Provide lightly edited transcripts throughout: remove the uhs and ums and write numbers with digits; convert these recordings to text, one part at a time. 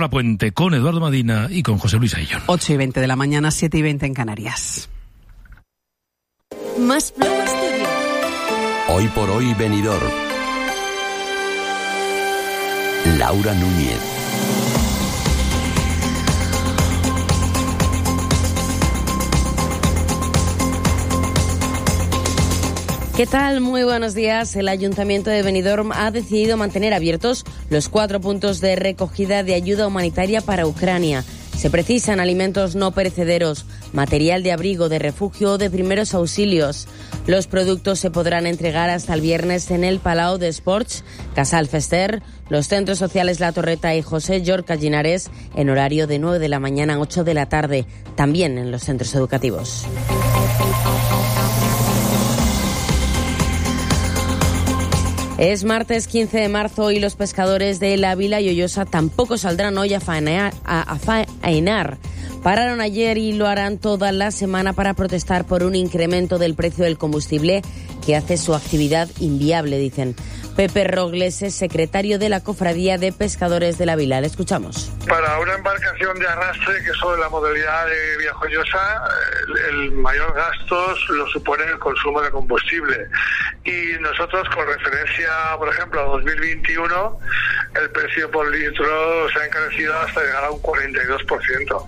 Puente con Eduardo Madina y con José Luis Aillón. 8:20 de la mañana, 7:20 en Canarias. Más Flow Studio. Hoy por hoy Benidorm. Laura Núñez. ¿Qué tal? Muy buenos días. El Ayuntamiento de Benidorm ha decidido mantener abiertos los 4 puntos de recogida de ayuda humanitaria para Ucrania. Se precisan alimentos no perecederos, material de abrigo, de refugio o de primeros auxilios. Los productos se podrán entregar hasta el viernes en el Palau d'Esports, Casal Fester, los centros sociales La Torreta y José Llorca Linares en horario de 9 de la mañana a 8 de la tarde, también en los centros educativos. Es martes 15 de marzo y los pescadores de La Vila y Ollosa tampoco saldrán hoy a faenar. Pararon ayer y lo harán toda la semana para protestar por un incremento del precio del combustible que hace su actividad inviable, dicen. Pepe Rogles es secretario de la Cofradía de Pescadores de La Vila. Le escuchamos. Para una embarcación de arrastre, que es sobre la modalidad de Viajoyosa, el mayor gasto lo supone el consumo de combustible. Y nosotros, con referencia, por ejemplo, a 2021, el precio por litro se ha encarecido hasta llegar a un 42%.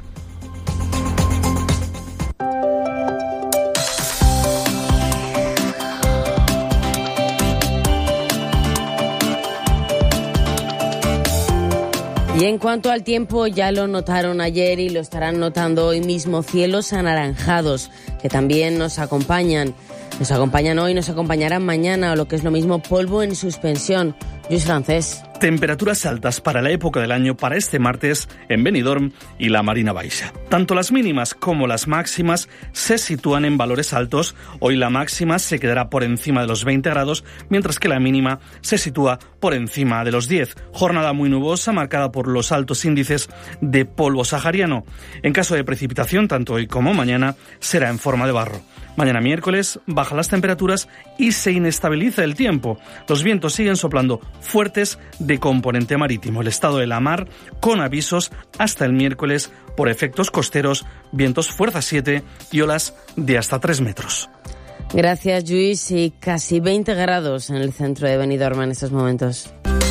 Y en cuanto al tiempo, ya lo notaron ayer y lo estarán notando hoy mismo, cielos anaranjados, que también nos acompañan. Nos acompañan hoy, nos acompañarán mañana, o lo que es lo mismo, polvo en suspensión. Lluís Francés. Temperaturas altas para la época del año para este martes en Benidorm y la Marina Baixa. Tanto las mínimas como las máximas se sitúan en valores altos. Hoy la máxima se quedará por encima de los 20 grados, mientras que la mínima se sitúa por encima de los 10. Jornada muy nubosa marcada por los altos índices de polvo sahariano. En caso de precipitación, tanto hoy como mañana, será en forma de barro. Mañana miércoles bajan las temperaturas y se inestabiliza el tiempo. Los vientos siguen soplando fuertes de componente marítimo. El estado de la mar con avisos hasta el miércoles por efectos costeros, vientos fuerza 7 y olas de hasta 3 metros. Gracias, Lluís. Y casi 20 grados en el centro de Benidorm en estos momentos.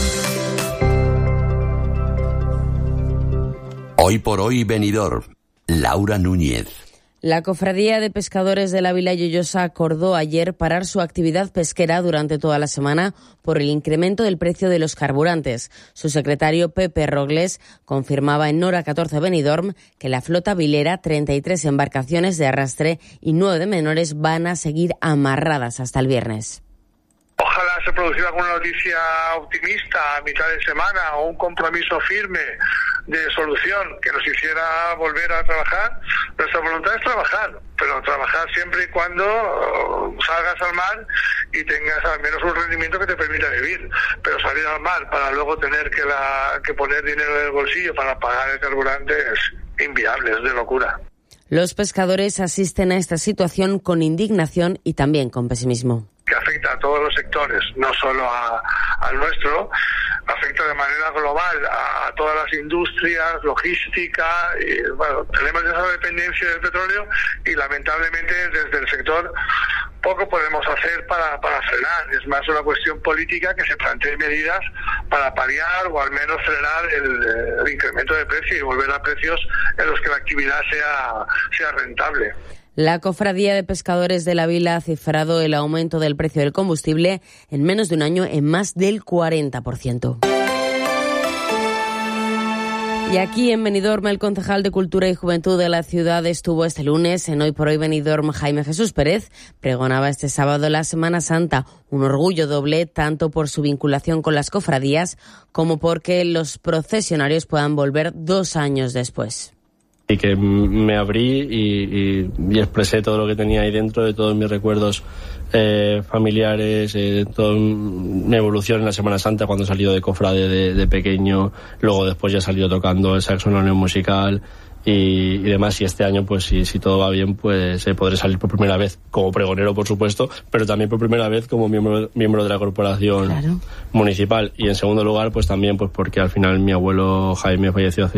Hoy por hoy Benidorm. Laura Núñez. La Cofradía de Pescadores de La Vila y Ollosa acordó ayer parar su actividad pesquera durante toda la semana por el incremento del precio de los carburantes. Su secretario Pepe Rogles confirmaba en Hora 14 Benidorm que la flota vilera, 33 embarcaciones de arrastre y 9 de menores, van a seguir amarradas hasta el viernes. Ojalá se produciera alguna noticia optimista a mitad de semana o un compromiso firme de solución que nos hiciera volver a trabajar. Nuestra voluntad es trabajar, pero trabajar siempre y cuando salgas al mar y tengas al menos un rendimiento que te permita vivir. Pero salir al mar para luego tener que poner dinero en el bolsillo para pagar el carburante es inviable, es de locura. Los pescadores asisten a esta situación con indignación y también con pesimismo. Que afecta a todos los sectores, no solo al nuestro, afecta de manera global a todas las industrias, logística, y, bueno, tenemos esa dependencia del petróleo y lamentablemente desde el sector poco podemos hacer para frenar. Es más una cuestión política que se planteen medidas para paliar o al menos frenar el incremento de precio y volver a precios en los que la actividad sea rentable. La Cofradía de Pescadores de La Vila ha cifrado el aumento del precio del combustible en menos de un año en más del 40%. Y aquí en Benidorm, el concejal de Cultura y Juventud de la ciudad estuvo este lunes en Hoy por Hoy Benidorm. Jaime Jesús Pérez pregonaba este sábado la Semana Santa, un orgullo doble tanto por su vinculación con las cofradías como porque los procesionarios puedan volver 2 años después. Y que me abrí y expresé todo lo que tenía ahí dentro, de todos mis recuerdos familiares, toda mi evolución en la Semana Santa cuando he salido de cofrade de pequeño, luego después ya he salido tocando el saxo en la Unión Musical y demás, y este año pues si todo va bien pues podré salir por primera vez como pregonero, por supuesto, pero también por primera vez como miembro de la corporación municipal, y en segundo lugar pues también pues porque al final mi abuelo Jaime falleció hace